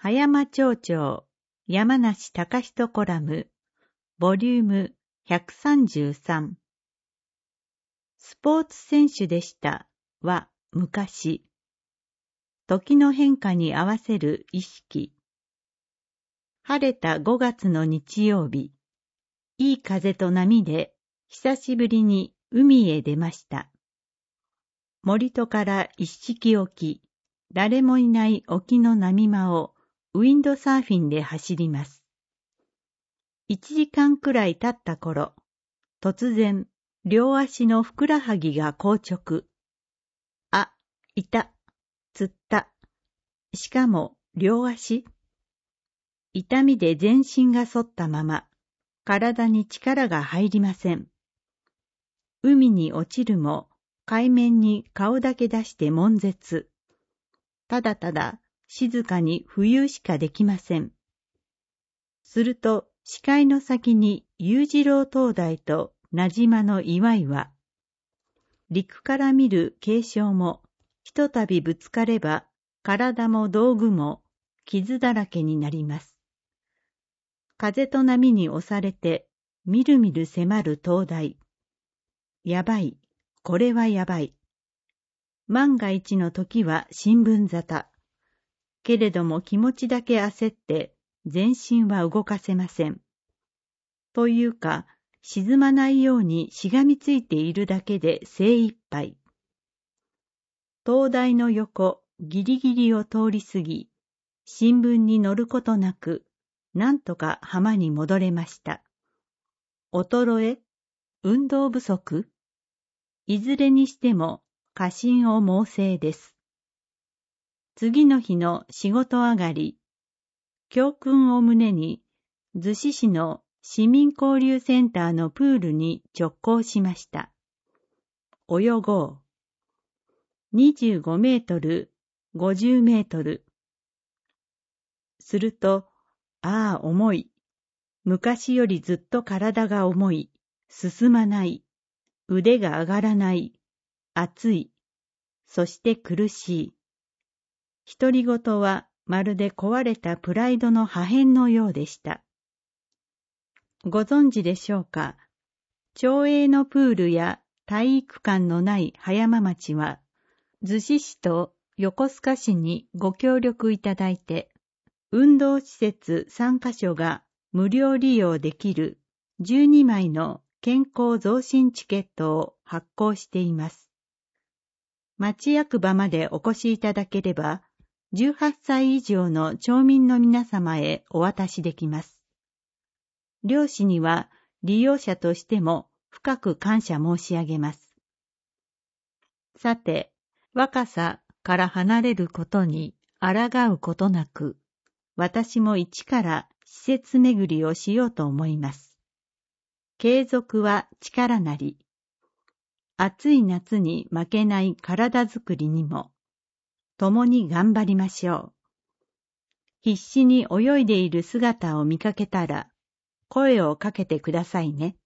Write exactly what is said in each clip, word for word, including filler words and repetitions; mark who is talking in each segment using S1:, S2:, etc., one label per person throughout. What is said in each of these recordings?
S1: 葉山町長山梨隆人コラムボリュームひゃくさんじゅうさん。スポーツ選手でしたは昔。時の変化に合わせる意識。晴れたごがつの日曜日、いい風と波で久しぶりに海へ出ました。森戸から一式沖、誰もいない沖の波間をウィンドサーフィンで走ります。一時間くらい経った頃、突然、両足のふくらはぎが硬直。あ、いた、つった。しかも、両足。痛みで全身が反ったまま、体に力が入りません。海に落ちるも、海面に顔だけ出して悶絶。ただただ、静かに浮遊しかできません。すると、視界の先に裕次郎灯台と名島の岩井は、陸から見る景象も、ひとたびぶつかれば、体も道具も傷だらけになります。風と波に押されて、みるみる迫る灯台。やばい、これはやばい。万が一の時は新聞沙汰。けれども気持ちだけ焦って、全身は動かせません。というか、沈まないようにしがみついているだけで精一杯。灯台の横、ギリギリを通り過ぎ、新聞に載ることなく、なんとか浜に戻れました。衰え、運動不足、いずれにしても過信を猛省です。次の日の仕事上がり、教訓を胸に、逗子市の市民交流センターのプールに直行しました。泳ごう。にじゅうごメートル、ごじゅうメートル。すると、ああ重い。昔よりずっと体が重い。進まない。腕が上がらない。熱い。そして苦しい。独り言はまるで壊れたプライドの破片のようでした。ご存知でしょうか。町営のプールや体育館のない葉山町は、逗子市と横須賀市にご協力いただいて、運動施設さんカ所が無料利用できるじゅうにまいの健康増進チケットを発行しています。町役場までお越しいただければ、じゅうはっさい以上の町民の皆様へお渡しできます。両市には利用者としても深く感謝申し上げます。さて、若さから離れることに抗うことなく、私も一から施設巡りをしようと思います。継続は力なり。暑い夏に負けない体づくりにも、共に頑張りましょう。必死に泳いでいる姿を見かけたら、声をかけてくださいね。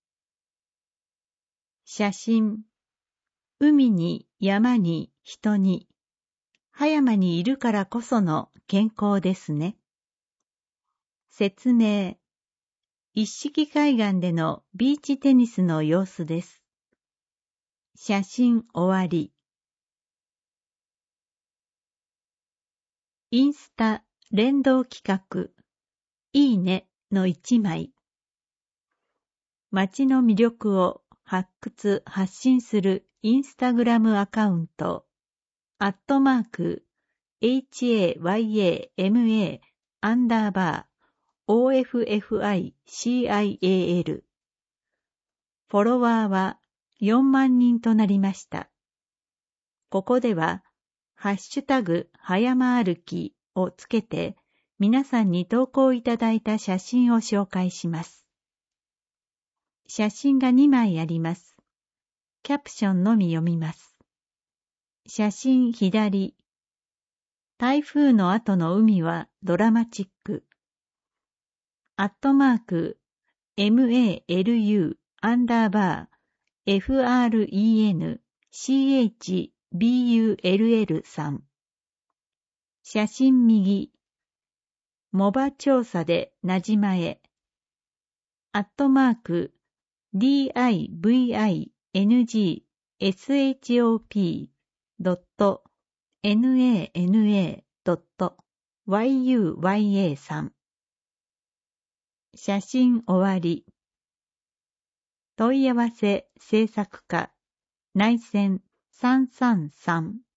S1: 写真。海に山に人に、葉山にいるからこその健康ですね。説明。一色海岸でのビーチテニスの様子です。写真終わり。インスタ連動企画、いいねの一枚。街の魅力を発掘発信するインスタグラムアカウント、アットマーク、hayama アンダーバー、official。フォロワーはよんまんにんとなりました。ここでは、ハッシュタグ、葉山歩きをつけて、皆さんに投稿いただいた写真を紹介します。写真がにまいあります。キャプションのみ読みます。写真左。台風の後の海はドラマチック。アットマーク、malu アンダーバー、frenchbull さん。写真右。 モバ調査でなじまえ、アットマーク、divingshop.nana.yuya さん。写真終わり。問い合わせ制作課、内線さんさんさん。